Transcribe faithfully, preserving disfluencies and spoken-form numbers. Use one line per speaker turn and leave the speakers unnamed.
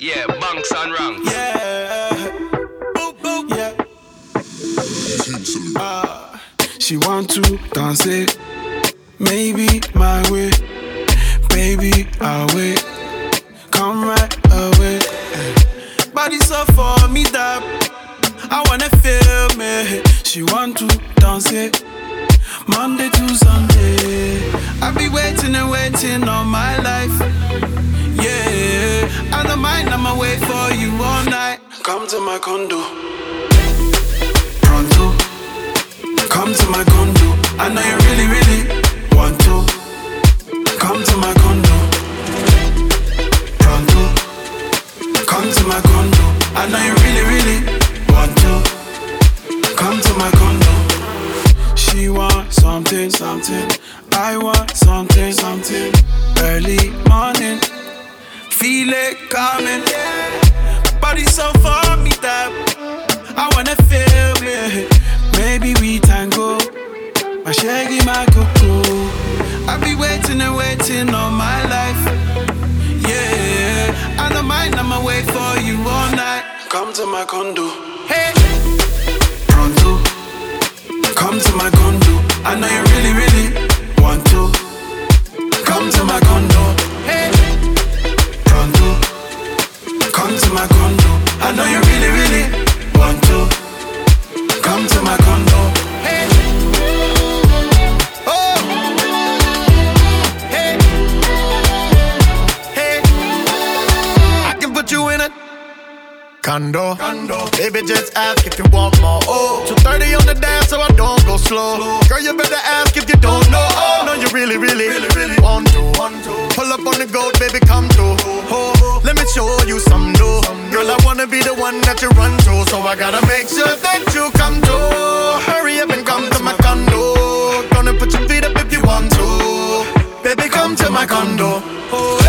Yeah, bunks and ranks.
Yeah. Boop, boop. Yeah. Uh, she want to dance it. Maybe my way. Baby, I'll wait. Come right away. Body so for me that I wanna feel me. She want to dance it. Monday to Sunday. I be waiting and waiting all my life. Yeah, I don't mind, I'ma wait for you all night. Come to my condo. Pronto. Come to my condo. I know you really, really want to. Come to my condo. Pronto. Come to my condo. I know you really, really want to. Come to my condo. She want something, something. I want something, something. Early morning, feel it coming. Body so for me that I wanna feel it. Maybe we tango, my shaggy, my cocoa. I be waiting and waiting all my life. Yeah, I don't mind, I'ma wait for you all night. Come to my condo. Hey, pronto. Come to my condo. I know you really, really want to. Come to my condo. Hey, pronto. Come to my condo. I know you really, really want to. Come to my condo. Hey, oh, hey, hey. I can put you in a condo. Condo. Baby, just ask if you want more. Oh, two thirty on the dance, so I don't go slow. slow. Girl, you better ask if you don't know. Oh, no, you really, really, really, really want to. Want to. Pull up on the goat, baby, come through. Oh, oh, let me show you some new. Girl, I wanna be the one that you run to, so I gotta make sure that you come to. Hurry up and come to my condo. Gonna put your feet up if you want to. Baby, come to my condo. Oh,